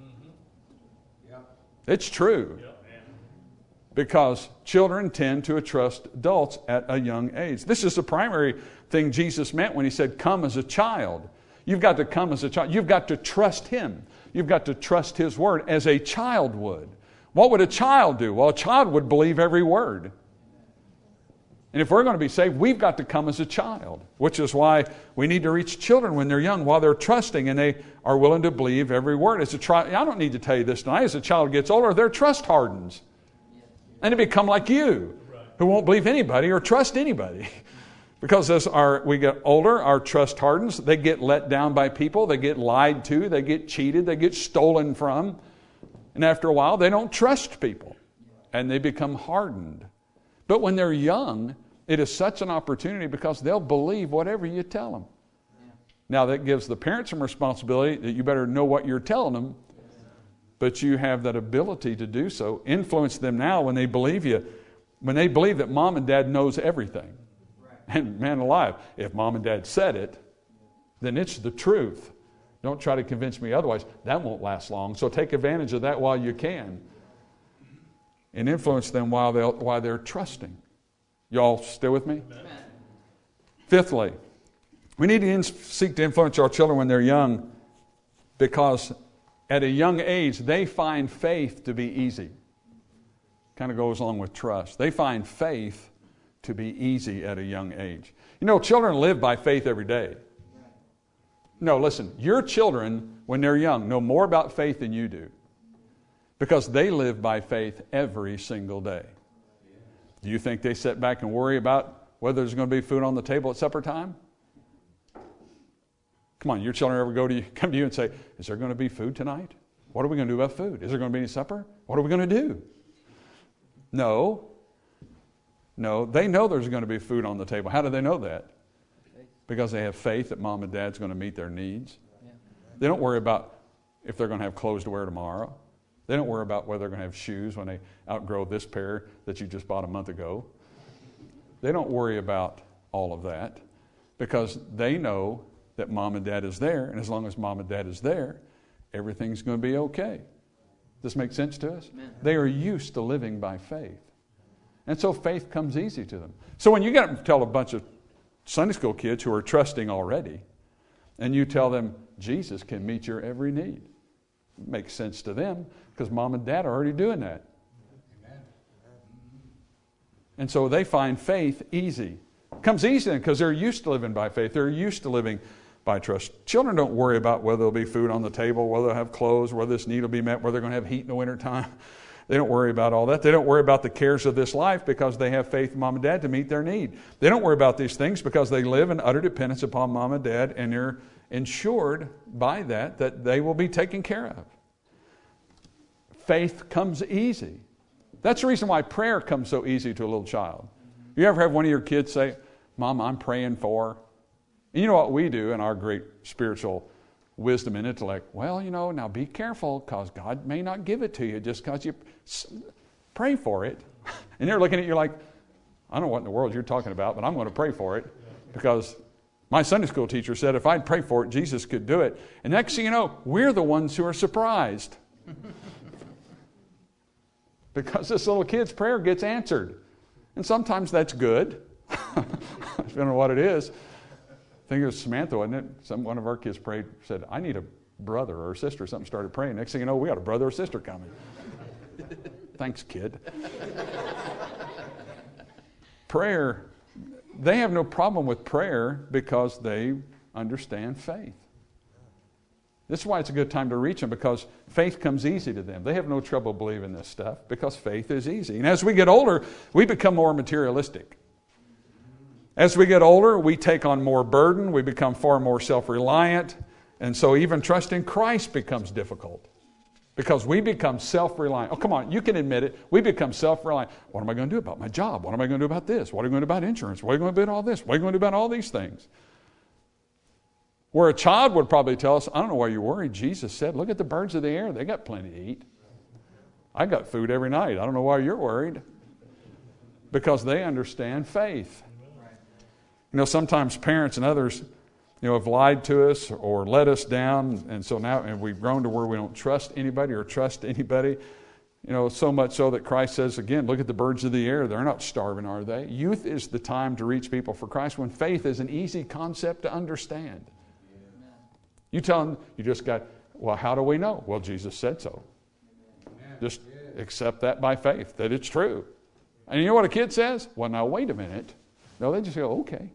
it's true. Because children tend to trust adults at a young age. This is the primary thing Jesus meant when he said, come as a child. You've got to come as a child. You've got to trust him. You've got to trust his word as a child would. What would a child do? Well, a child would believe every word. And if we're going to be saved, we've got to come as a child, which is why we need to reach children when they're young, while they're trusting and they are willing to believe every word. As a child, I don't need to tell you this tonight. As a child gets older, their trust hardens. And they become like you, who won't believe anybody or trust anybody. Because as we get older, our trust hardens. They get let down by people. They get lied to. They get cheated. They get stolen from. And after a while, they don't trust people. And they become hardened. But when they're young, it is such an opportunity because they'll believe whatever you tell them. Now, that gives the parents some responsibility that you better know what you're telling them. But you have that ability to do so. Influence them now when they believe you. When they believe that mom and dad knows everything. And man alive, if mom and dad said it, then it's the truth. Don't try to convince me otherwise. That won't last long. So take advantage of that while you can. And influence them while they're trusting. Y'all still with me? Amen. Fifthly, we need to seek to influence our children when they're young because at a young age, they find faith to be easy. Kind of goes along with trust. They find faith to be easy at a young age. You know, children live by faith every day. No, listen, your children, when they're young, know more about faith than you do because they live by faith every single day. Do you think they sit back and worry about whether there's going to be food on the table at supper time? Come on, your children ever come to you and say, is there going to be food tonight? What are we going to do about food? Is there going to be any supper? What are we going to do? No, they know there's going to be food on the table. How do they know that? Because they have faith that mom and dad's going to meet their needs. They don't worry about if they're going to have clothes to wear tomorrow. They don't worry about whether they're going to have shoes when they outgrow this pair that you just bought a month ago. They don't worry about all of that because they know that mom and dad is there, and as long as mom and dad is there, everything's going to be okay. Does this make sense to us? Amen. They are used to living by faith. And so faith comes easy to them. So when you get up and tell a bunch of Sunday school kids who are trusting already, and you tell them Jesus can meet your every need, it makes sense to them because mom and dad are already doing that. Amen. And so they find faith easy. It comes easy because they're used to living by faith. They're used to living by trust. Children don't worry about whether there'll be food on the table, whether they'll have clothes, whether this need will be met, whether they're going to have heat in the wintertime. They don't worry about all that. They don't worry about the cares of this life because they have faith in mom and dad to meet their need. They don't worry about these things because they live in utter dependence upon mom and dad, and they're ensured by that they will be taken care of. Faith comes easy. That's the reason why prayer comes so easy to a little child. You ever have one of your kids say, Mom, I'm praying for... And you know what we do in our great spiritual wisdom and intellect? Well, now be careful because God may not give it to you just because you pray for it. And they're looking at you like, I don't know what in the world you're talking about, but I'm going to pray for it because my Sunday school teacher said if I'd pray for it, Jesus could do it. And next thing you know, we're the ones who are surprised because this little kid's prayer gets answered. And sometimes that's good. I don't know what it is. I think it was Samantha, wasn't it? One of our kids prayed, said, I need a brother or a sister. Something started praying. Next thing you know, we got a brother or sister coming. Thanks, kid. Prayer, they have no problem with prayer because they understand faith. This is why it's a good time to reach them, because faith comes easy to them. They have no trouble believing this stuff because faith is easy. And as we get older, we become more materialistic. As we get older, we take on more burden. We become far more self-reliant. And so even trusting Christ becomes difficult because we become self-reliant. Oh, come on, you can admit it. We become self-reliant. What am I going to do about my job? What am I going to do about this? What am I going to do about insurance? What am I going to do about all this? What am I going to do about all these things? Where a child would probably tell us, I don't know why you're worried. Jesus said, look at the birds of the air. They got plenty to eat. I got food every night. I don't know why you're worried. Because they understand faith. Sometimes parents and others, have lied to us or let us down. And so now we've grown to where we don't trust anybody or trust anybody. So much so that Christ says, again, look at the birds of the air. They're not starving, are they? Youth is the time to reach people for Christ when faith is an easy concept to understand. You tell them, you just got, well, how do we know? Well, Jesus said so. Just accept that by faith, that it's true. And you know what a kid says? Well, now, wait a minute. No, they just go, okay.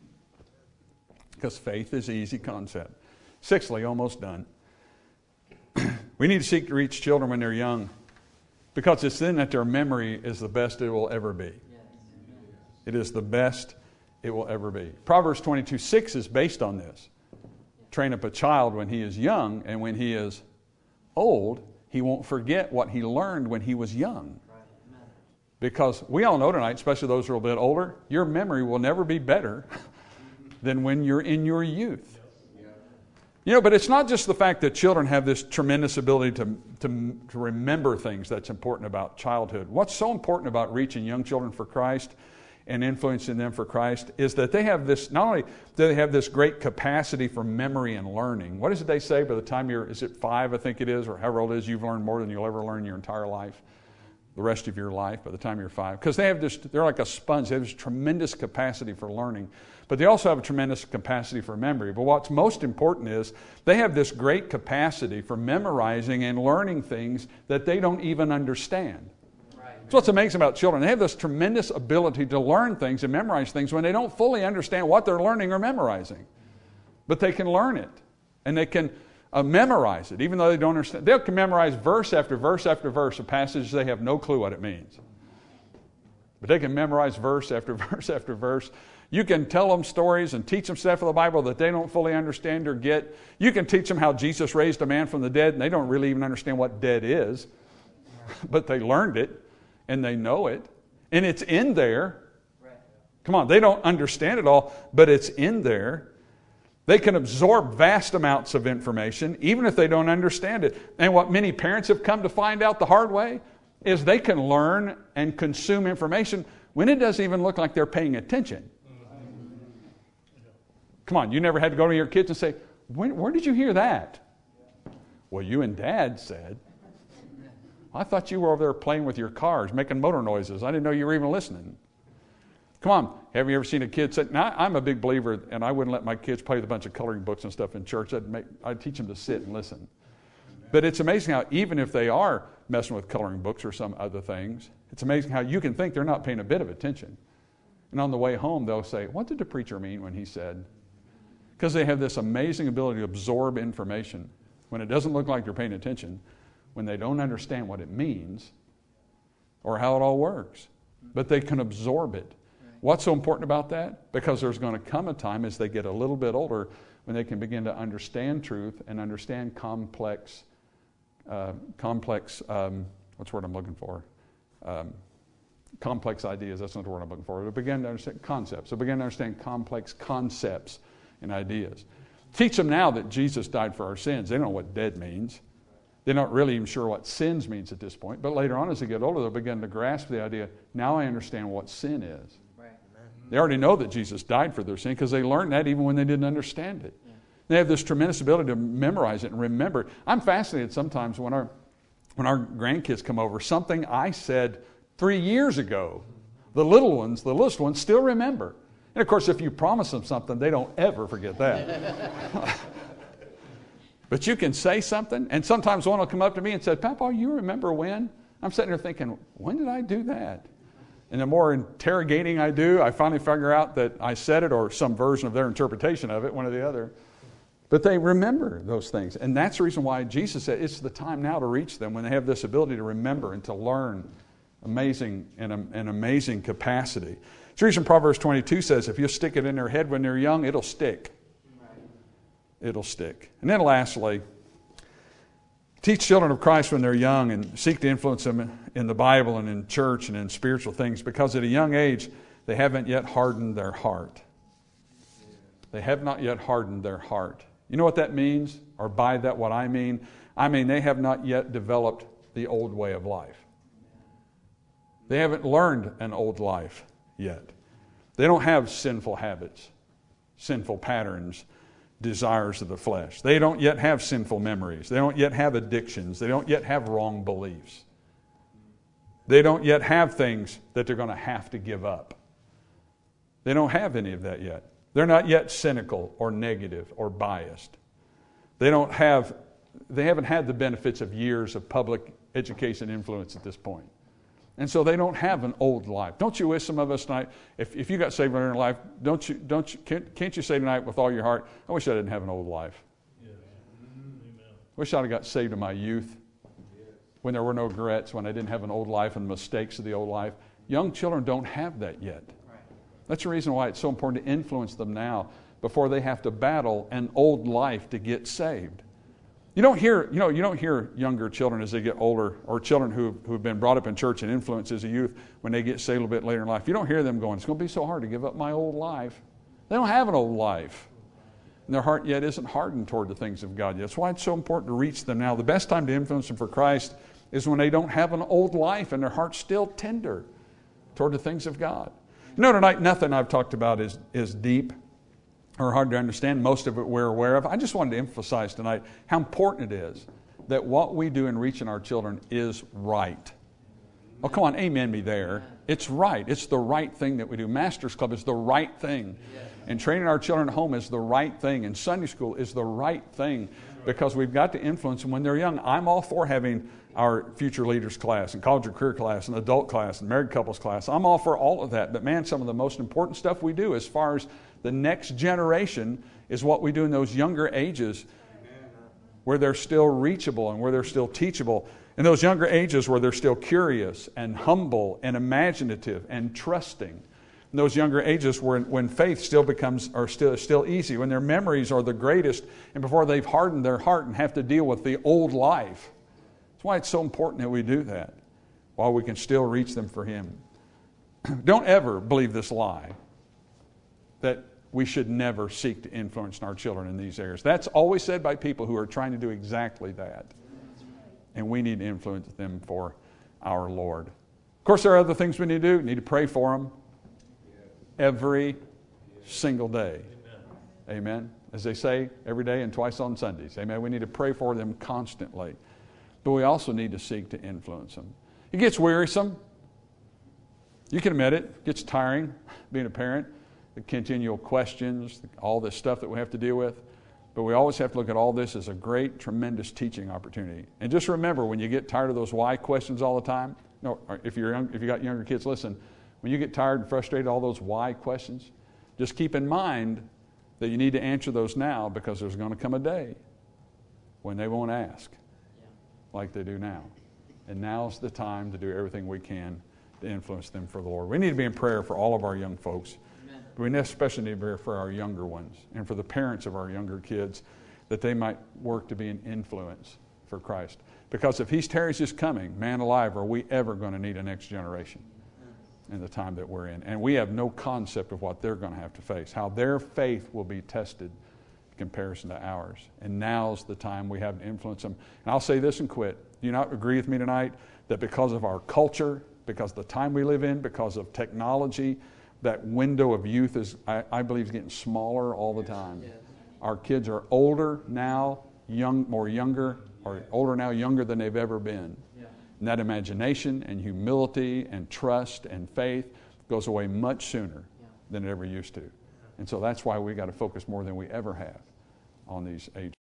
Because faith is an easy concept. Sixthly, almost done. We need to seek to reach children when they're young because it's then that their memory is the best it will ever be. It is the best it will ever be. Proverbs 22:6 is based on this. Train up a child when he is young, and when he is old, he won't forget what he learned when he was young. Because we all know tonight, especially those who are a bit older, your memory will never be better than when you're in your youth. But it's not just the fact that children have this tremendous ability to remember things that's important about childhood. What's so important about reaching young children for Christ and influencing them for Christ is that they have this, not only do they have this great capacity for memory and learning. What is it they say by the time is it 5, I think it is, or however old it is, you've learned more than you'll ever learn in your entire life, the rest of your life by the time you're 5. Because they're like a sponge. They have this tremendous capacity for learning. But they also have a tremendous capacity for memory. But what's most important is they have this great capacity for memorizing and learning things that they don't even understand. That's what's amazing about children. They have this tremendous ability to learn things and memorize things when they don't fully understand what they're learning or memorizing. But they can learn it. And they can memorize it, even though they don't understand. They can memorize verse after verse after verse of passages they have no clue what it means. But they can memorize verse after verse after verse. You can tell them stories and teach them stuff of the Bible that they don't fully understand or get. You can teach them how Jesus raised a man from the dead, and they don't really even understand what dead is. But they learned it, and they know it, and it's in there. Come on, they don't understand it all, but it's in there. They can absorb vast amounts of information, even if they don't understand it. And what many parents have come to find out the hard way is they can learn and consume information when it doesn't even look like they're paying attention. Come on, you never had to go to your kids and say, where did you hear that? Well, you and Dad said. I thought you were over there playing with your cars, making motor noises. I didn't know you were even listening. Come on, have you ever seen a kid say, now I'm a big believer, and I wouldn't let my kids play with a bunch of coloring books and stuff in church. I'd teach them to sit and listen. But it's amazing how even if they are messing with coloring books or some other things, it's amazing how you can think they're not paying a bit of attention. And on the way home, they'll say, what did the preacher mean when he said? Because they have this amazing ability to absorb information when it doesn't look like they're paying attention, when they don't understand what it means or how it all works. But they can absorb it. What's so important about that? Because there's going to come a time as they get a little bit older when they can begin to understand truth and understand complex, what's the word I'm looking for? Complex ideas, that's not the word I'm looking for. They'll begin to understand concepts. They'll begin to understand complex concepts and ideas. Teach them now that Jesus died for our sins. They don't know what dead means. They're not really even sure what sins means at this point. But later on, as they get older, they'll begin to grasp the idea, now I understand what sin is. Right. They already know that Jesus died for their sin because they learned that even when they didn't understand it. Yeah. They have this tremendous ability to memorize it and remember. I'm fascinated sometimes when our grandkids come over, something I said 3 years ago, the littlest ones still remember. And of course, if you promise them something, they don't ever forget that. But you can say something, and sometimes one will come up to me and say, Papa, you remember when? I'm sitting there thinking, when did I do that? And the more interrogating I do, I finally figure out that I said it or some version of their interpretation of it, one or the other. But they remember those things. And that's the reason why Jesus said it's the time now to reach them when they have this ability to remember and to learn amazing capacity. It's the reason Proverbs 22 says if you stick it in their head when they're young, it'll stick. It'll stick. And then lastly, teach children of Christ when they're young and seek to influence them in the Bible and in church and in spiritual things because at a young age, they haven't yet hardened their heart. They have not yet hardened their heart. You know what that means? Or by that what I mean? I mean they have not yet developed the old way of life. They haven't learned an old life yet. They don't have sinful habits, sinful patterns, desires of the flesh. They don't yet have sinful memories. They don't yet have addictions. They don't yet have wrong beliefs. They don't yet have things that they're going to have to give up. They don't have any of that yet. They're not yet cynical or negative or biased. They haven't had the benefits of years of public education influence at this point. And so they don't have an old life. Don't you wish some of us tonight, if you got saved in your life, can't you say tonight with all your heart, I wish I didn't have an old life. Yes. Wish I'd have got saved in my youth when there were no regrets, when I didn't have an old life and the mistakes of the old life. Young children don't have that yet. That's the reason why it's so important to influence them now before they have to battle an old life to get saved. You don't hear younger children as they get older, or children who've been brought up in church and influenced as a youth when they get saved a little bit later in life. You don't hear them going, it's going to be so hard to give up my old life. They don't have an old life. And their heart yet isn't hardened toward the things of God yet. That's why it's so important to reach them now. The best time to influence them for Christ is when they don't have an old life and their heart's still tender toward the things of God. You know, tonight, nothing I've talked about is deep or hard to understand. Most of it we're aware of. I just wanted to emphasize tonight how important it is that what we do in reaching our children is right. Oh, come on, amen me there. It's right. It's the right thing that we do. Masters Club is the right thing. And training our children at home is the right thing. And Sunday school is the right thing because we've got to influence them when they're young. I'm all for having our future leaders class and college or career class and adult class and married couples class. I'm all for all of that. But man, some of the most important stuff we do as far as the next generation is what we do in those younger ages where they're still reachable and where they're still teachable. In those younger ages where they're still curious and humble and imaginative and trusting. In those younger ages when faith still becomes or still easy, when their memories are the greatest and before they've hardened their heart and have to deal with the old life. That's why it's so important that we do that while we can still reach them for Him. Don't ever believe this lie that we should never seek to influence our children in these areas. That's always said by people who are trying to do exactly that. And we need to influence them for our Lord. Of course, there are other things we need to do. We need to pray for them every single day. Amen. As they say, every day and twice on Sundays. Amen. We need to pray for them constantly. But we also need to seek to influence them. It gets wearisome. You can admit it. It gets tiring being a parent. The continual questions, all this stuff that we have to deal with. But we always have to look at all this as a great, tremendous teaching opportunity. And just remember, when you get tired of those why questions all the time, if you got younger kids, listen, when you get tired and frustrated, all those why questions, just keep in mind that you need to answer those now, because there's going to come a day when they won't ask like they do now. And now's the time to do everything we can to influence them for the Lord. We need to be in prayer for all of our young folks. Amen. But we especially need to be prayer for our younger ones and for the parents of our younger kids, that they might work to be an influence for Christ. Because if He tarries His coming, man alive, are we ever going to need a next generation in the time that we're in? And we have no concept of what they're going to have to face, how their faith will be tested in comparison to ours. And now's the time we have to influence them. And I'll say this and quit. Do you not agree with me tonight that because of our culture, because of the time we live in, because of technology, that window of youth is, I believe, is getting smaller all the time? Yes. Our kids are older now, older now, younger than they've ever been. Yeah. And that imagination and humility and trust and faith goes away much sooner than it ever used to. And so that's why we got to focus more than we ever have on these age